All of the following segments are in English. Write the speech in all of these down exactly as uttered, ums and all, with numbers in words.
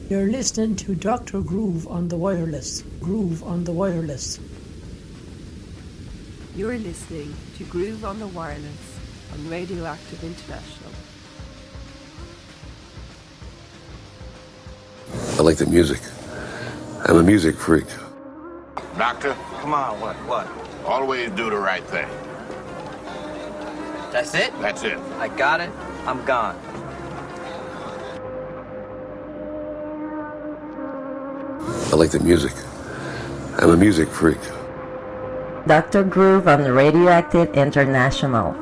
You're listening to Doctor Groove on the wireless. Groove on the wireless. You're listening to Groove on the Wireless on Radioactive International. I like the music. I'm a music freak. Doctor? Come on, what, what? Always do the right thing. That's it? That's it. I got it. I'm gone. I like the music. I'm a music freak. Doctor Groove on Radioactive International.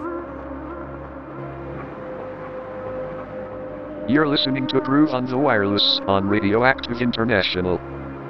You're listening to Groove on the Wireless on Radioactive International.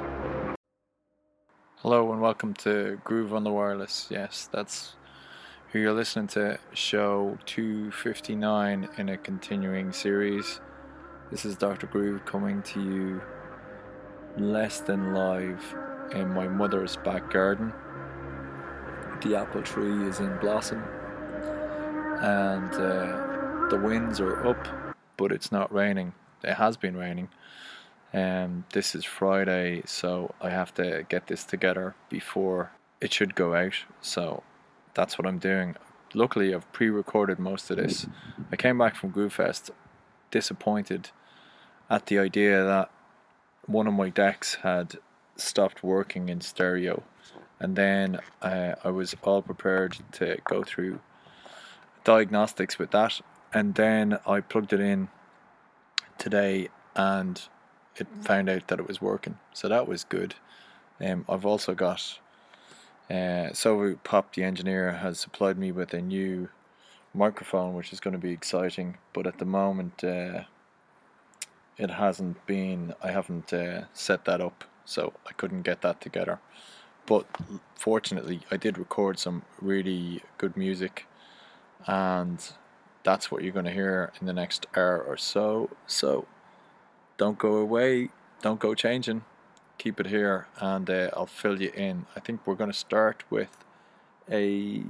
Hello and welcome to Groove on the Wireless. Yes, that's who you're listening to, show two fifty-nine in a continuing series. This is Doctor Groove coming to you less than live in my mother's back garden. The apple tree is in blossom and uh, the winds are up, but it's not raining. It has been raining. Um, this is Friday, so I have to get this together before it should go out. So that's what I'm doing. Luckily, I've pre-recorded most of this. I came back from Groovefest disappointed at the idea that one of my decks had stopped working in stereo, and then uh, I was all prepared to go through diagnostics with that, and then I plugged it in today and it found out that it was working, so that was good. Um, I've also got uh, Sovu Pop, the engineer, has supplied me with a new microphone, which is going to be exciting, but at the moment uh, it hasn't been, I haven't uh, set that up, so I couldn't get that together. But fortunately, I did record some really good music, and that's what you're going to hear in the next hour or so. So don't go away, don't go changing, keep it here, and uh, I'll fill you in. I think we're going to start with a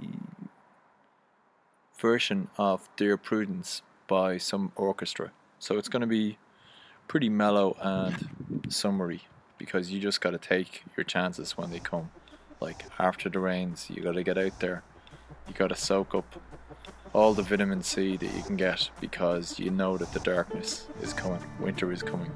version of Dear Prudence by some orchestra. So it's going to be pretty mellow and summery, because you just got to take your chances when they come. Like after the rains, you got to get out there, you got to soak up all the vitamin C that you can get, because you know that the darkness is coming, winter is coming.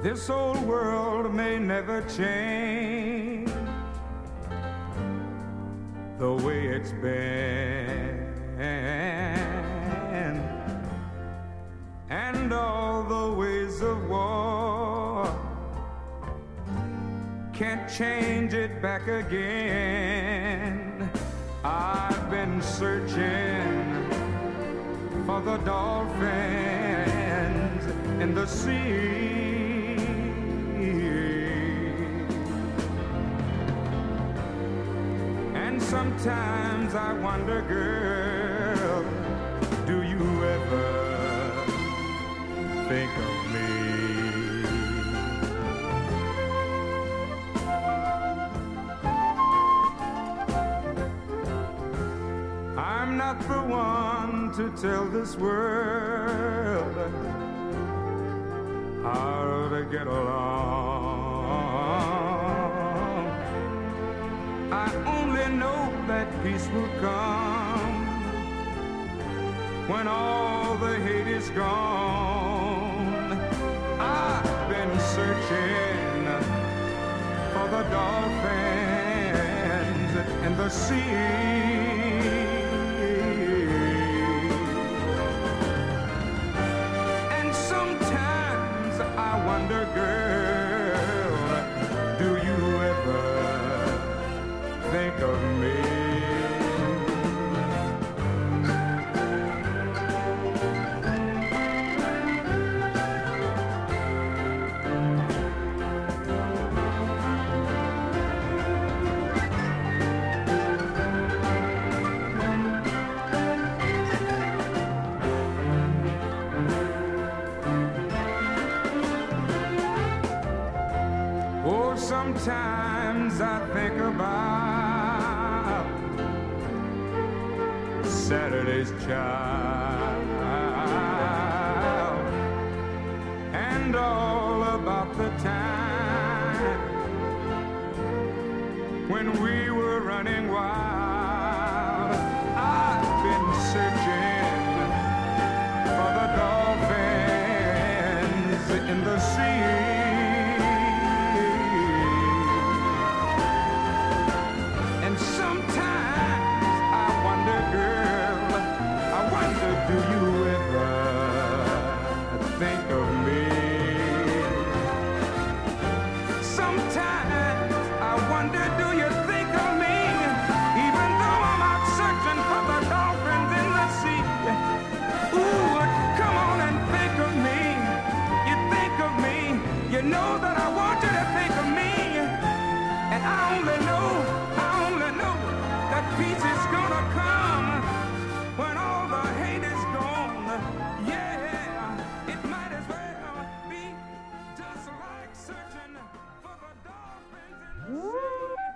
This old world may never change the way it's been, and all the ways of war can't change it back again. I've been searching for the dolphins in the sea, and sometimes I wonder, girl, do you ever think of me? I'm not the one to tell this world how to get along. I only know that peace will come when all the hate is gone. I've been searching for the dolphins in the sea, I wonder, girl, do you ever think of me? Sometimes I think about Saturday's Child and all about the time when we were running wild. I've been searching for the dolphins in the sea, do you ever think of me? Sometimes I wonder, do you think of me? Even though I'm out searching for the dolphins in the sea. Ooh, come on and think of me. You think of me. You know that I want you to think of me. And I only know, I only know that peace is gonna come when all the hate is gone. Yeah, it might as well be just like searching for the dolphins in the sea.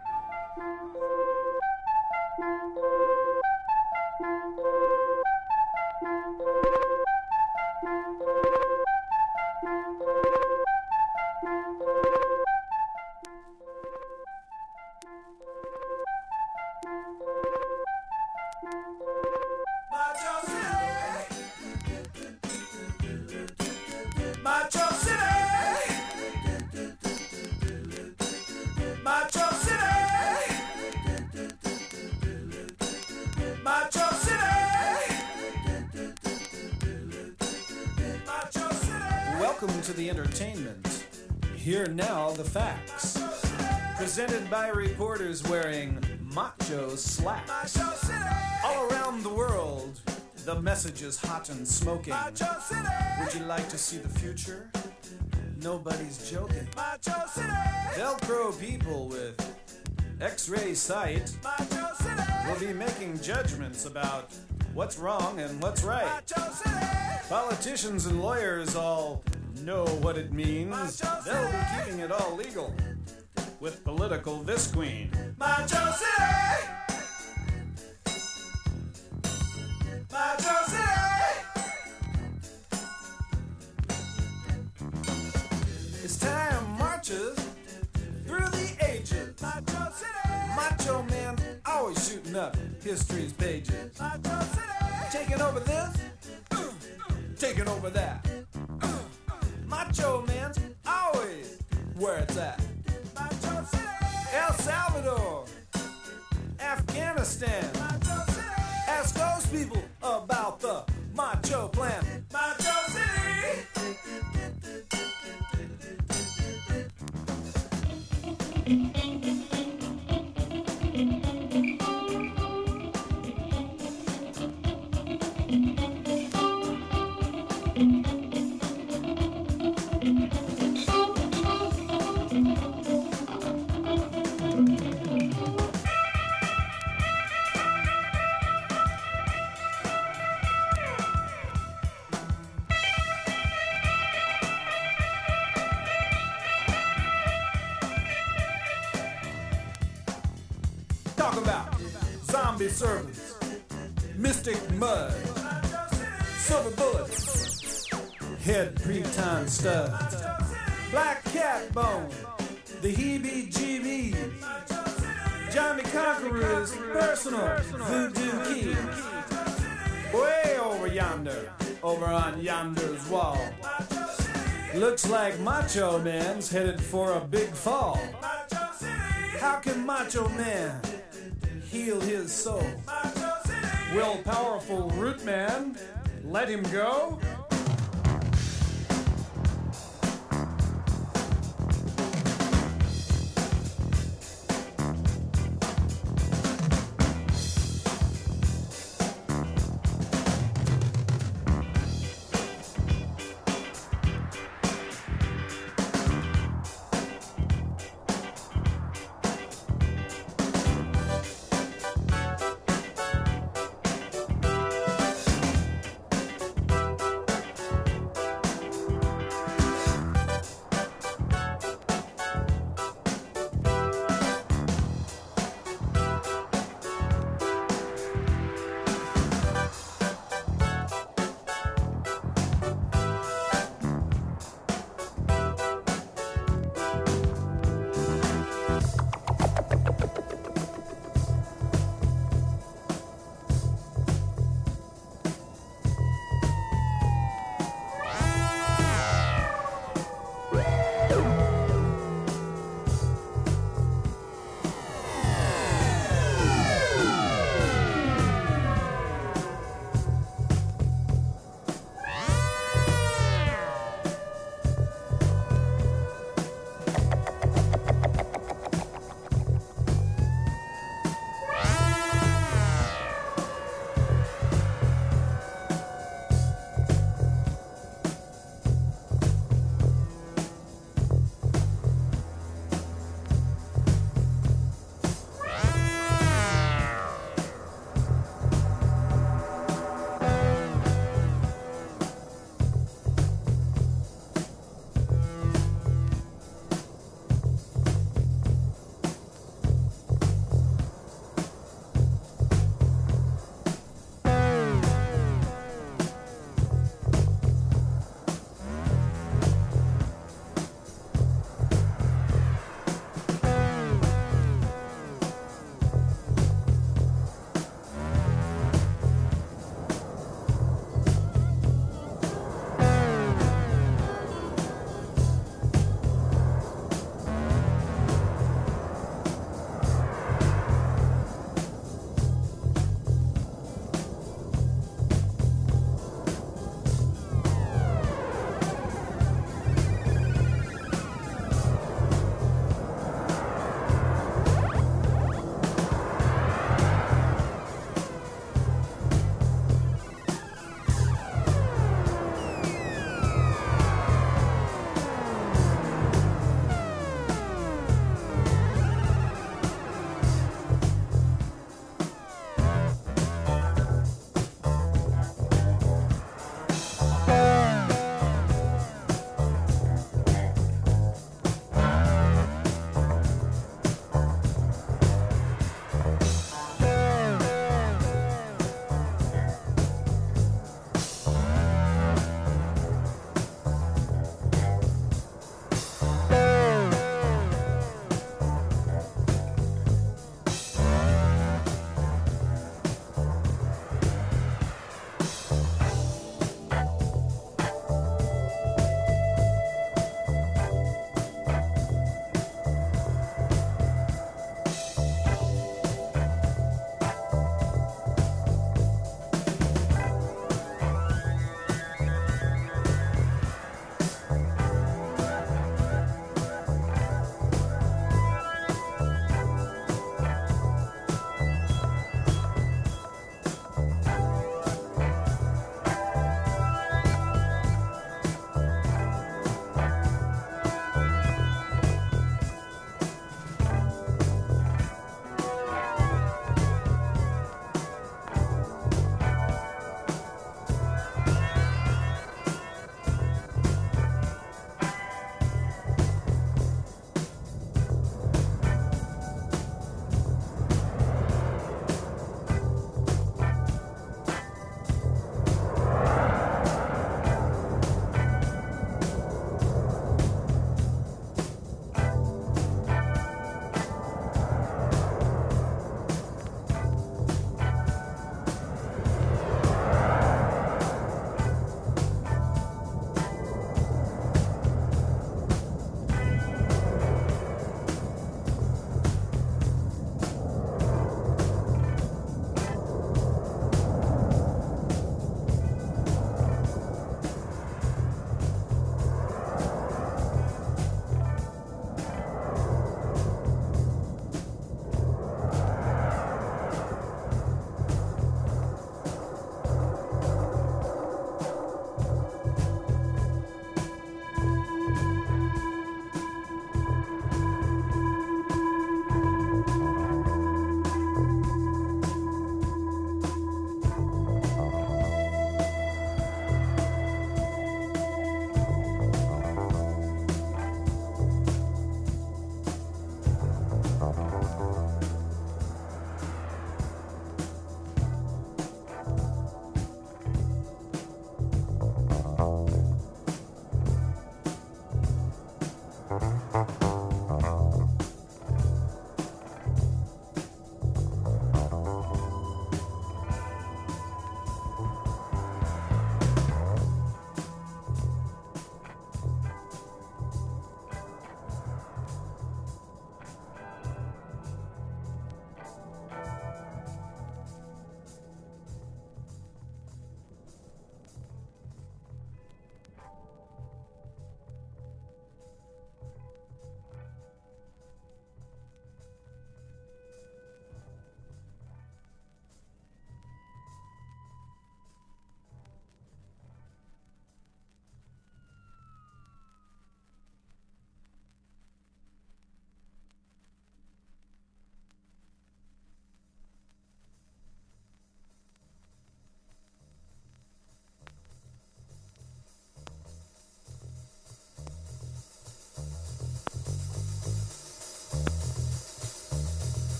Welcome to the entertainment. Here now the facts. Presented by reporters wearing macho slacks. All around the world, the message is hot and smoking. Would you like to see the future? Nobody's joking. Velcro people with X-ray sight will be making judgments about what's wrong and what's right. Politicians and lawyers all know what it means. They'll be keeping it all legal with political visqueen. Macho City! Macho City! It's time marches through the ages. Macho City! Macho man always shooting up history's pages. Macho City! Taking over this, uh, taking over that. Uh, macho man's always where it's at. El Salvador, Afghanistan. Ask those people about the Macho Plan. Macho City! Talk about zombie servants, mystic mud, silver bullets, head pre-time studs, black cat bone, the heebie-jeebies, Johnny Conqueror's personal voodoo keys. Way over yonder, over on yonder's wall. Looks like Macho Man's headed for a big fall. How can Macho Man heal his soul? Will powerful Root Man let him go?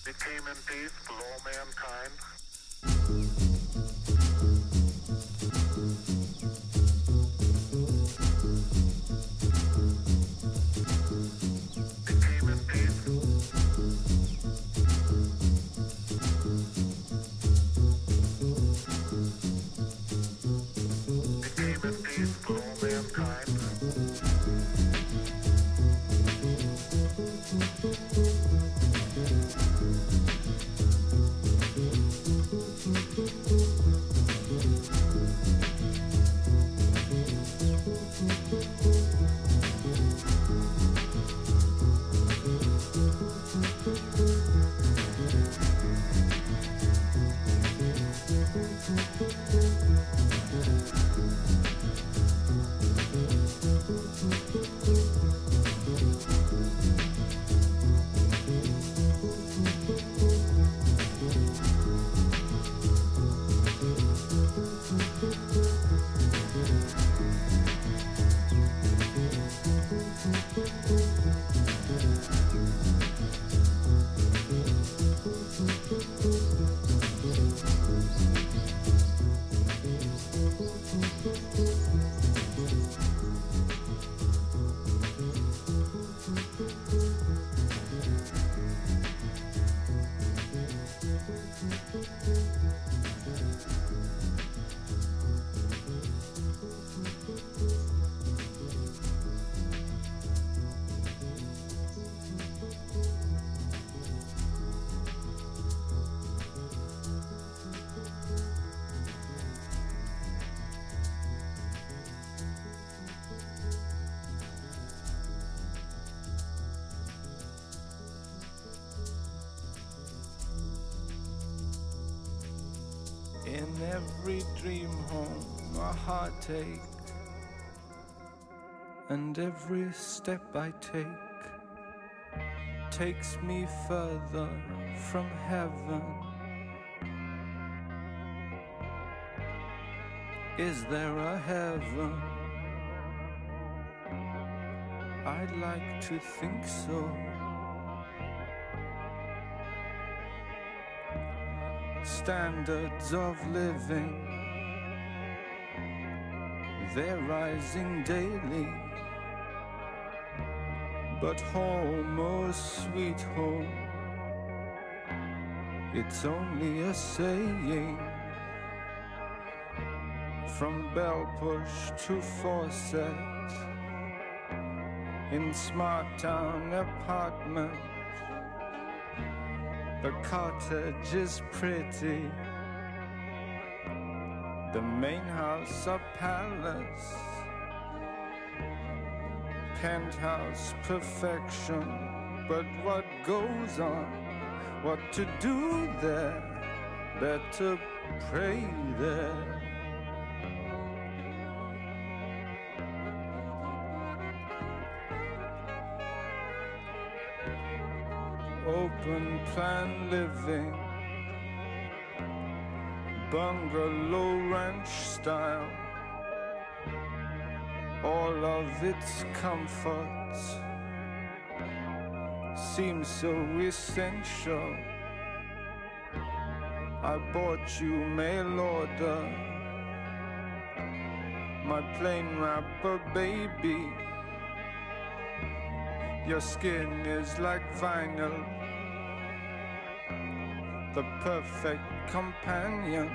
became in peace with all mankind. Became in peace. Became in peace with all mankind. In every dream home a heartache, and every step I take takes me further from heaven. Is there a heaven? I'd like to think so. Standards of living, they're rising daily, but home, oh sweet home, it's only a saying. From bell push to faucet, in smart town apartment, the cottage is pretty, the main house a palace, penthouse perfection. But what goes on, what to do there, better pray there. Open plan living, bungalow ranch style, all of its comforts seem so essential. I bought you mail order, my plain wrapper baby. Your skin is like vinyl, the perfect companion.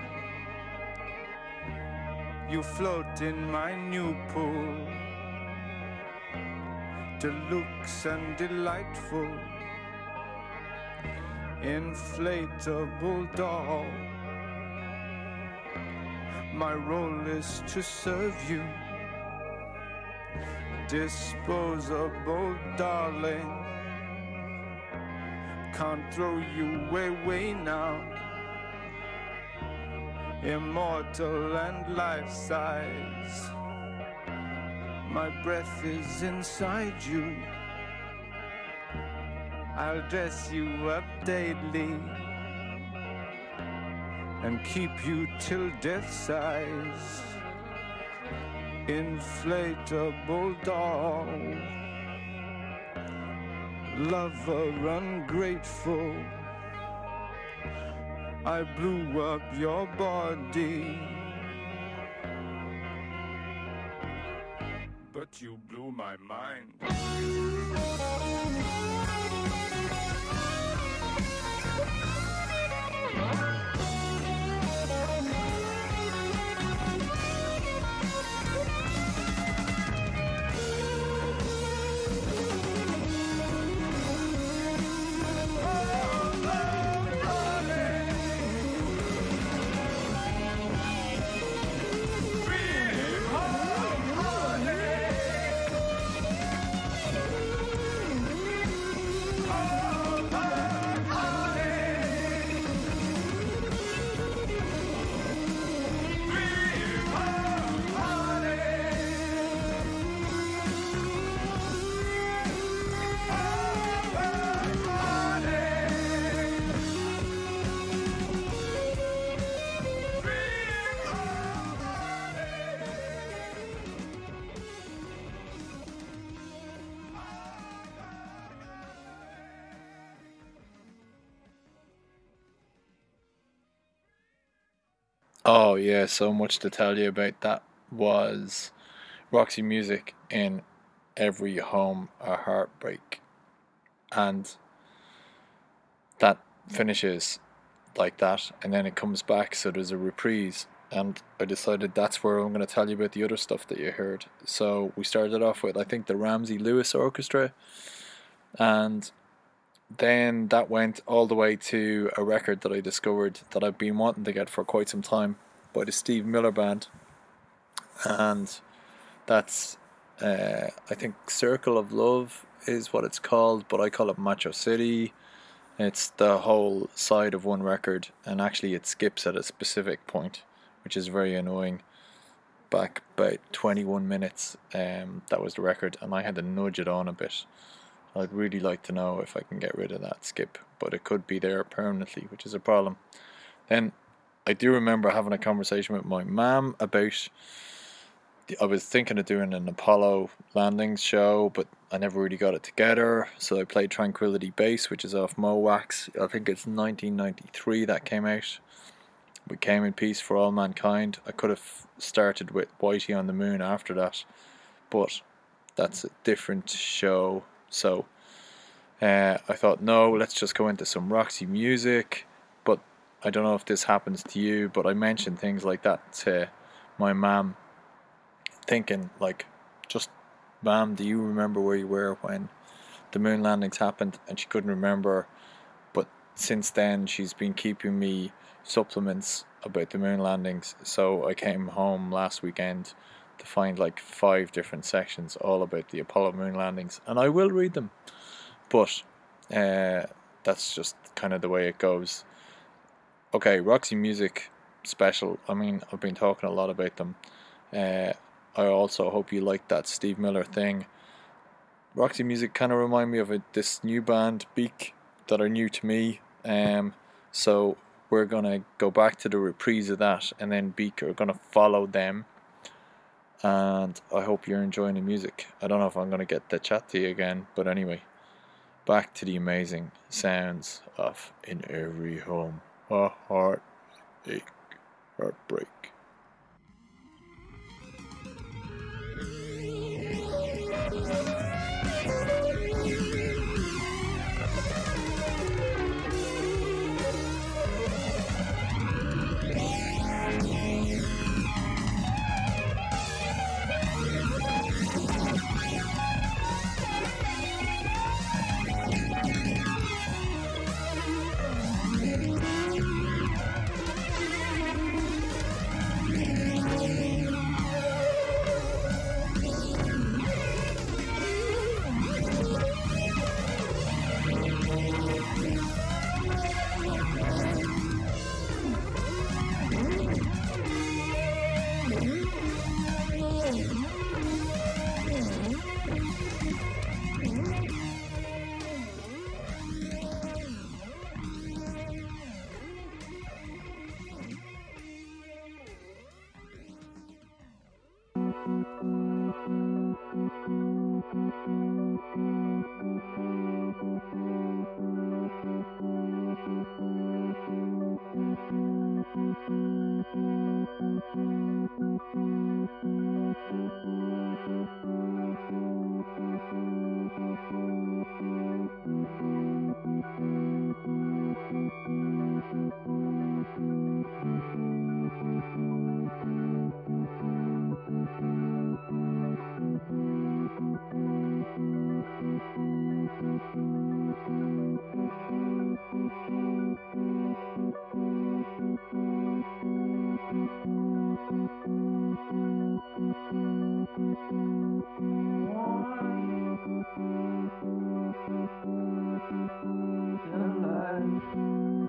You float in my new pool, deluxe and delightful, inflatable doll. My role is to serve you, disposable darling. Can't throw you away now, immortal and life-size. My breath is inside you, I'll dress you up daily and keep you till death size. Inflatable doll, lover ungrateful, I blew up your body. But you blew my mind. Oh yeah, so much to tell you about. That was Roxy Music in Every Home a Heartbreak, and that finishes like that, and then it comes back, so there's a reprise, and I decided that's where I'm going to tell you about the other stuff that you heard. So we started off with, I think, the Ramsey Lewis Orchestra, and then that went all the way to a record that I discovered that I've been wanting to get for quite some time by the Steve Miller Band, and that's uh, I think Circle of Love is what it's called, but I call it Macho City. It's the whole side of one record, and actually it skips at a specific point, which is very annoying. Back about twenty-one minutes, um, that was the record, and I had to nudge it on a bit. I'd really like to know if I can get rid of that skip, but it could be there permanently, which is a problem. Then I do remember having a conversation with my mum about, I was thinking of doing an Apollo Landings show, but I never really got it together, so I played Tranquility Base, which is off Mowax. I think it's nineteen ninety-three that came out. We Came in Peace for All Mankind. I could have started with Whitey on the Moon after that, but that's a different show. So uh, I thought, no, let's just go into some Roxy Music. But I don't know if this happens to you, but I mentioned things like that to my mum, thinking like, just, ma'am, do you remember where you were when the moon landings happened? And she couldn't remember, but since then she's been keeping me supplements about the moon landings. So I came home last weekend to find like five different sections all about the Apollo moon landings, and I will read them, but uh, that's just kind of the way it goes. Okay, Roxy Music special. I mean, I've been talking a lot about them. uh, I also hope you like that Steve Miller thing. Roxy Music kind of remind me of a, this new band, Beak, that are new to me, um, so we're gonna go back to the reprise of that, and then Beak are gonna follow them. And I hope you're enjoying the music. I don't know if I'm going to get to chat to you again, but anyway, back to the amazing sounds of In Every Home a Heartache, Heartbreak.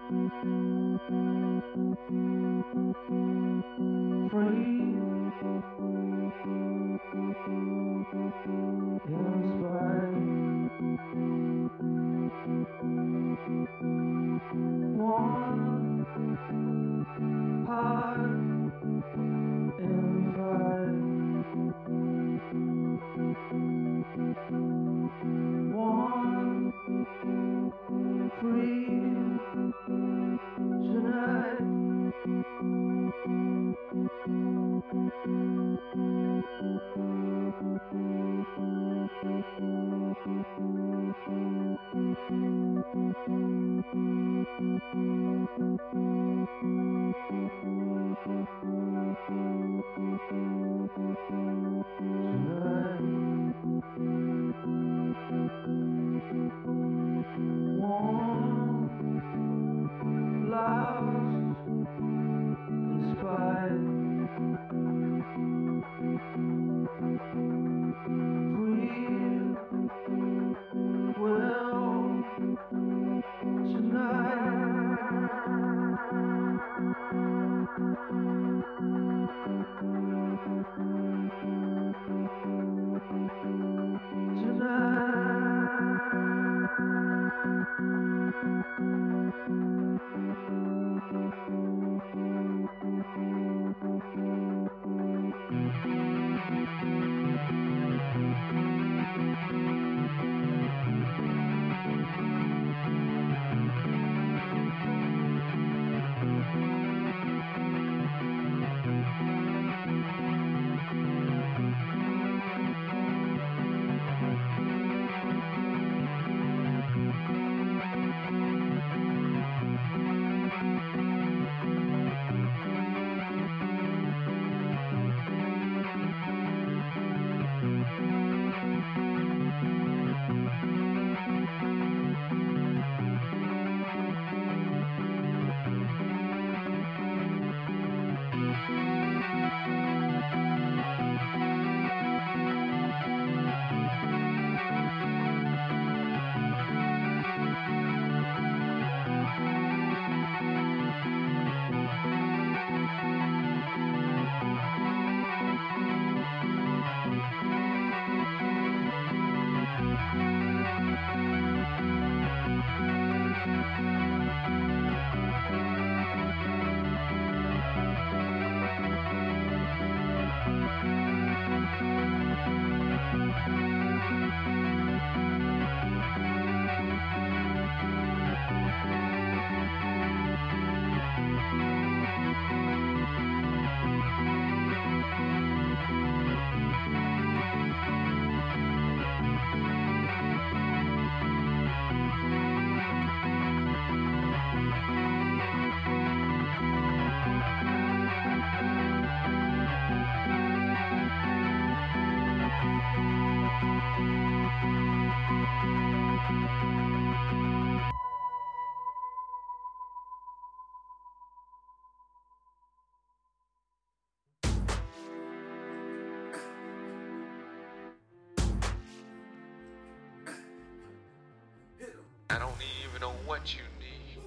I don't even know what you need,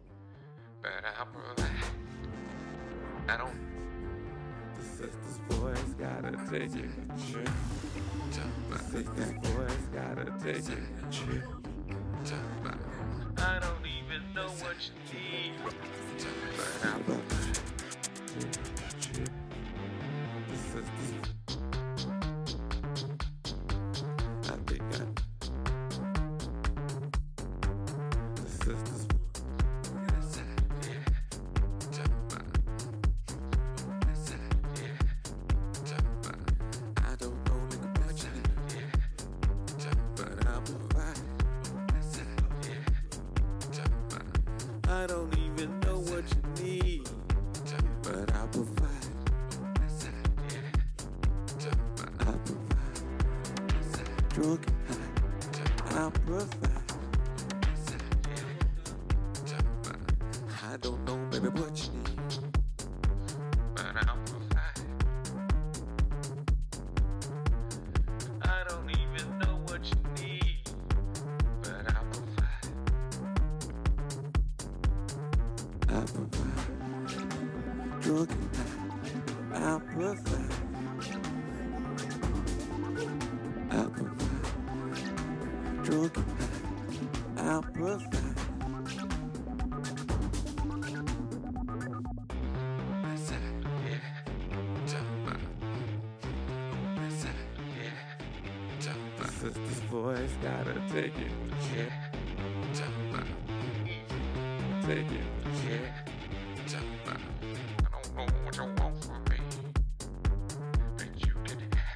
but I'll provide. I don't. The sister's voice gotta take you a trip. The sister's voice gotta take you a trip. I don't even know what you need, but I'll provide. The sister's. I think I. I don't even know what you need, but I'll provide. I'll provide. Drunk and high, I'll provide. I don't know, baby, what you need, but I'll provide. I don't even know what you need, but I'll provide. I provide drug and high. I provide. I provide drug and high. I provide. Sister's voice, gotta take it, yeah. Take it, yeah. I don't know what you want from me, but you can have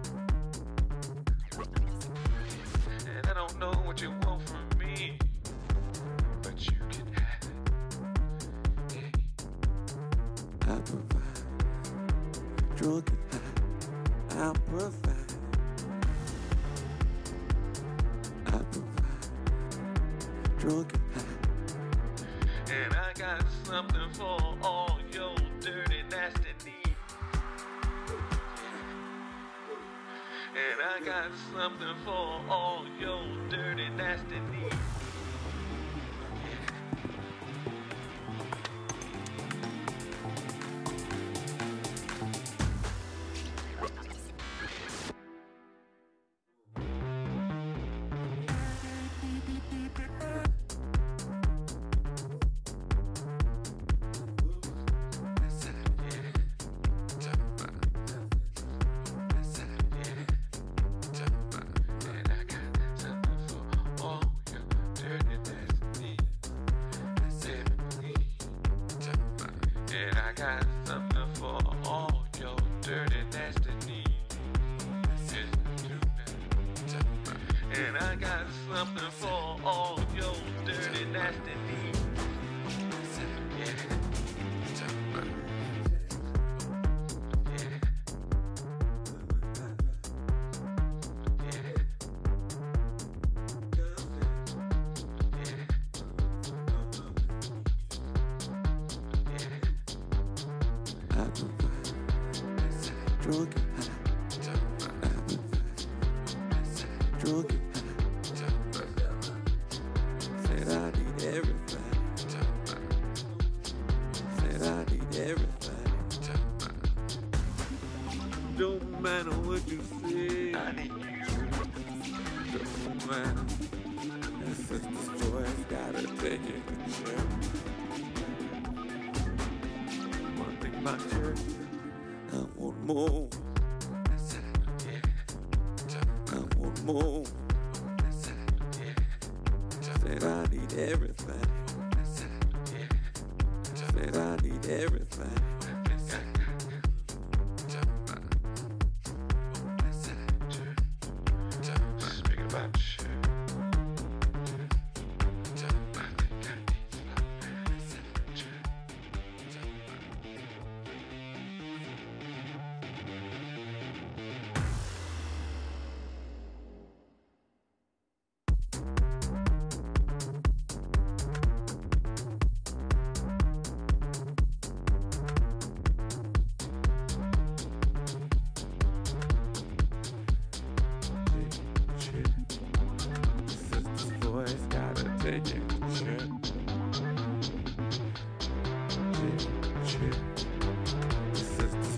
it. And I don't know what you want from me, but you can have it. Yeah. I provide drug and high. I provide. I provide drug and high. And I got something for all your dirty, nasty needs. And I got something for all your dirty, nasty needs. And I got something for all your dirty, nasty needs. And I got something for all your dirty, nasty needs. Drug and high. I provide drug and high. Said I need everything. Said I need everything. Don't matter what you say. I need you. Don't matter. That sister's voice gotta take it to church. One thing about church, I want more. I want more. Said I need everything. Said I need everything. Speaking about shit. Take it, shit. Shit, shit. Sisters.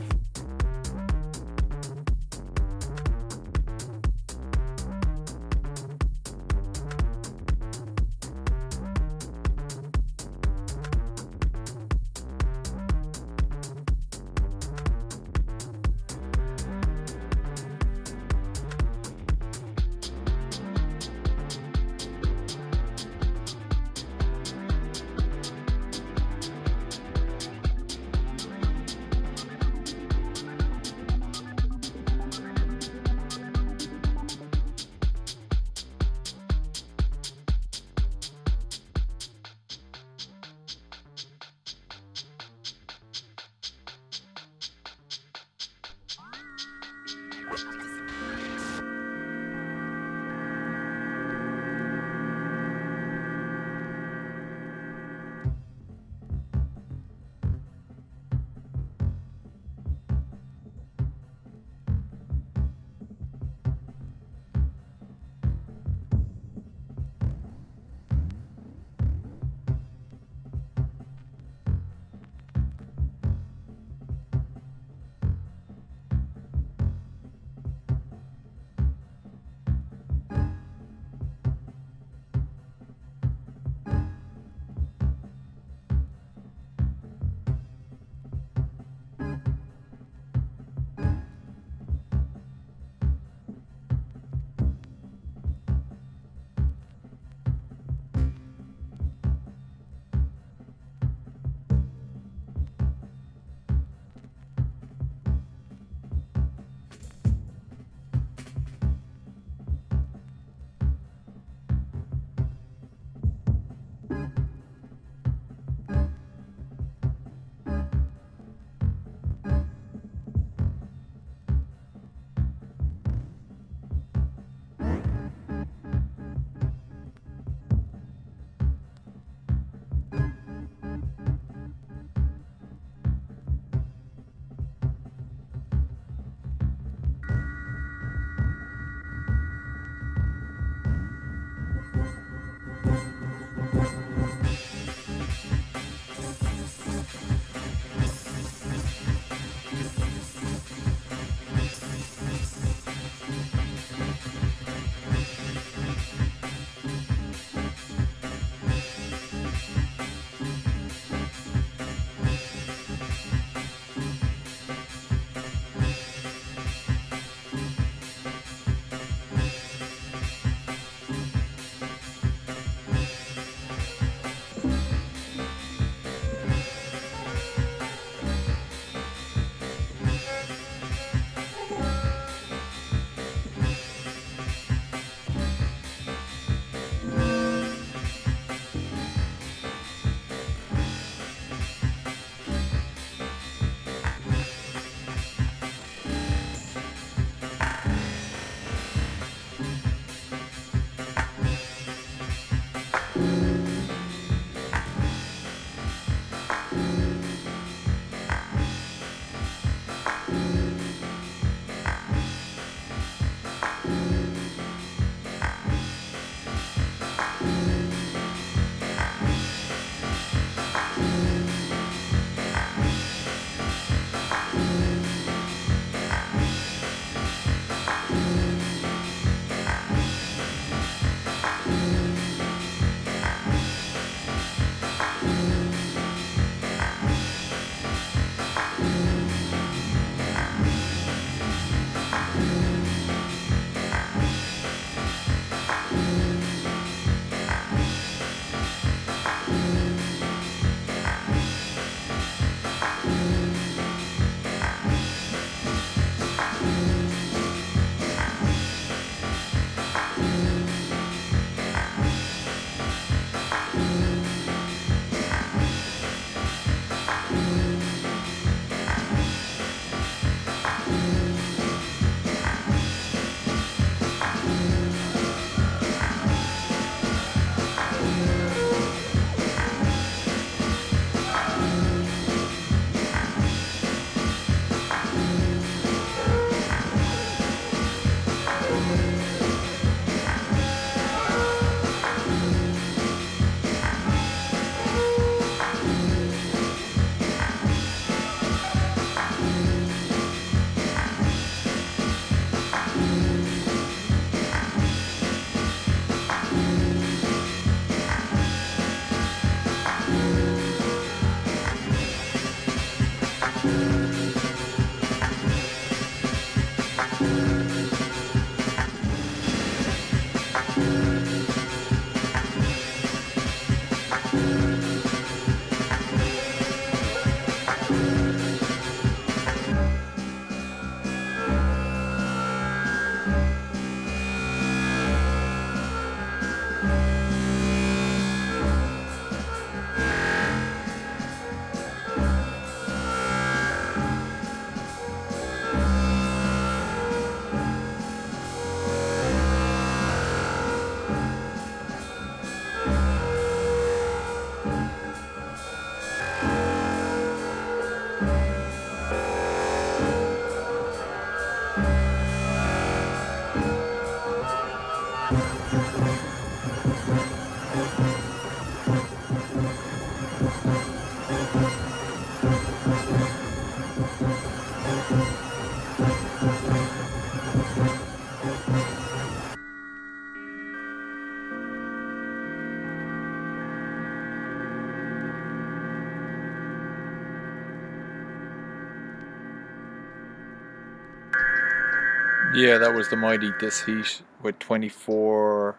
Yeah, that was the mighty Disheat with twenty-four,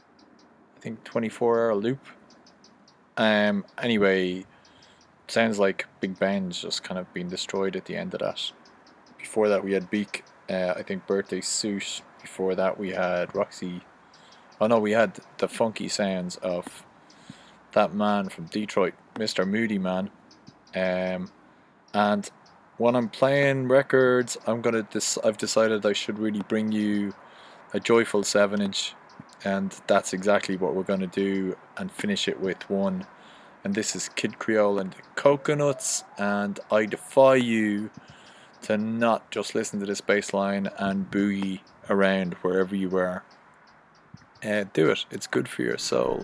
I think twenty-four hour loop. Um. Anyway, sounds like Big Ben's just kind of been destroyed at the end of that. Before that we had Beak, uh, I think Birthday Suit. Before that we had Roxy. Oh no, we had the funky sounds of that man from Detroit, Mister Moody Man. Um, and when I'm playing records, I'm gonna. Dis- I've decided I should really bring you a joyful seven inch, and that's exactly what we're gonna do, and finish it with one. And this is Kid Creole and the Coconuts, and I defy you to not just listen to this bass line and boogie around wherever you are. Uh, do it. It's good for your soul.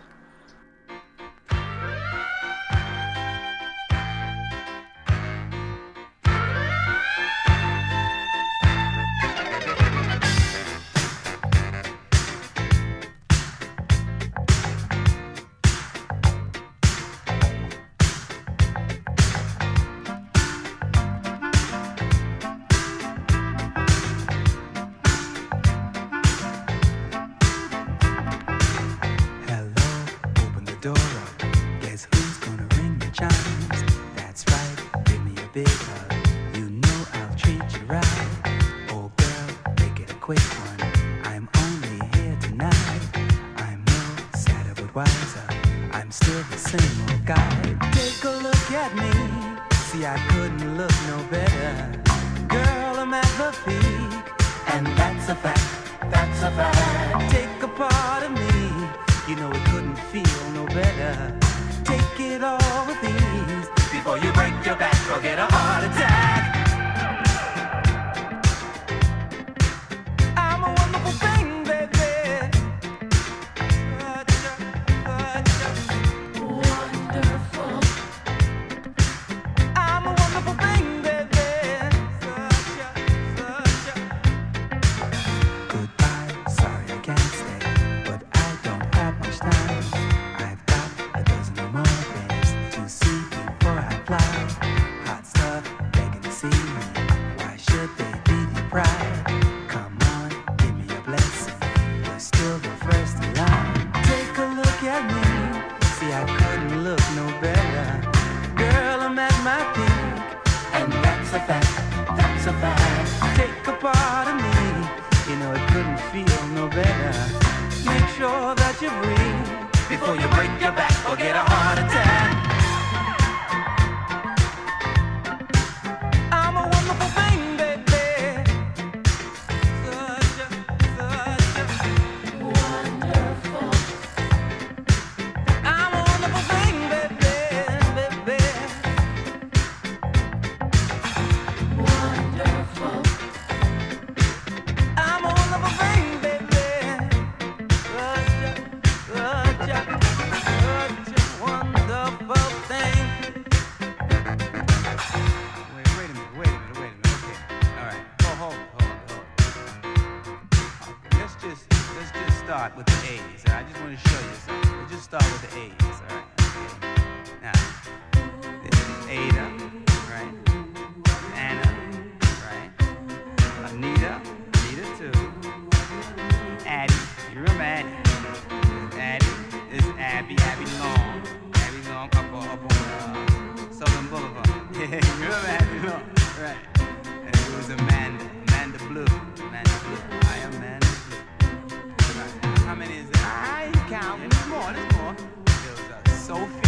How many is it? I ain't counting. There's more, there's more. There was uh, Sophie.